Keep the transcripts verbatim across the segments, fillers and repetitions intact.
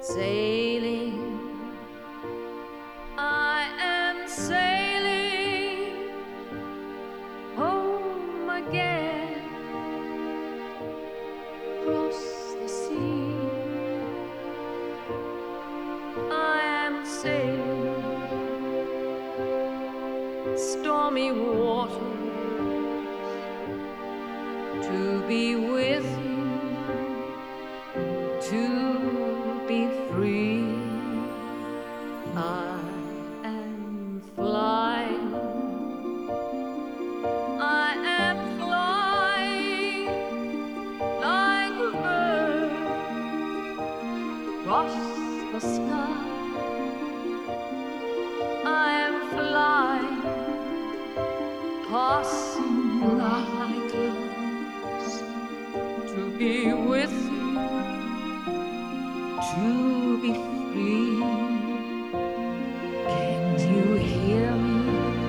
sailing, I am sailing home again, across the sea. I am sailing stormy waters to be with you, to be free. I am flying, I am flying like a bird across the sky. I am flying, passing like clouds to be with you, to be free. Can you hear me?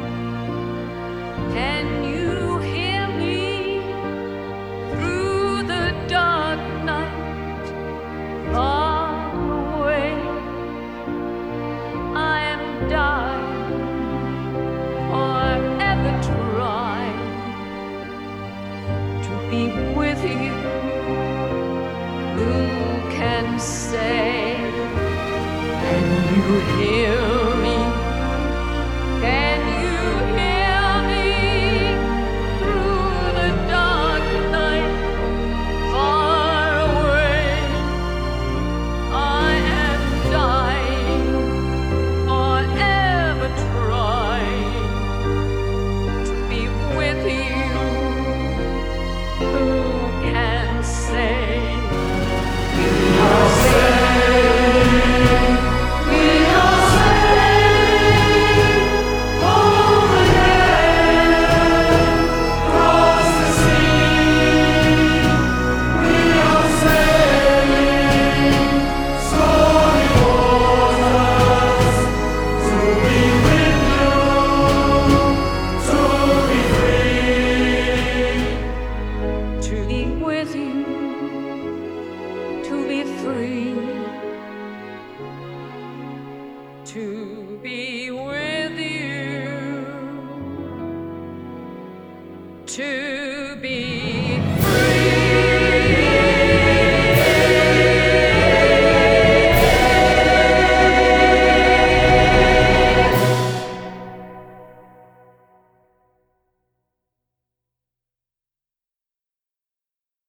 Can you hear me through the dark night, far away? I am dying, forever trying to be with you. Who can say? Can you hear me? Can you hear me through the dark night, far away? I am dying, forever trying to be with you. Who can say? To be with you, to be free, to be with you, to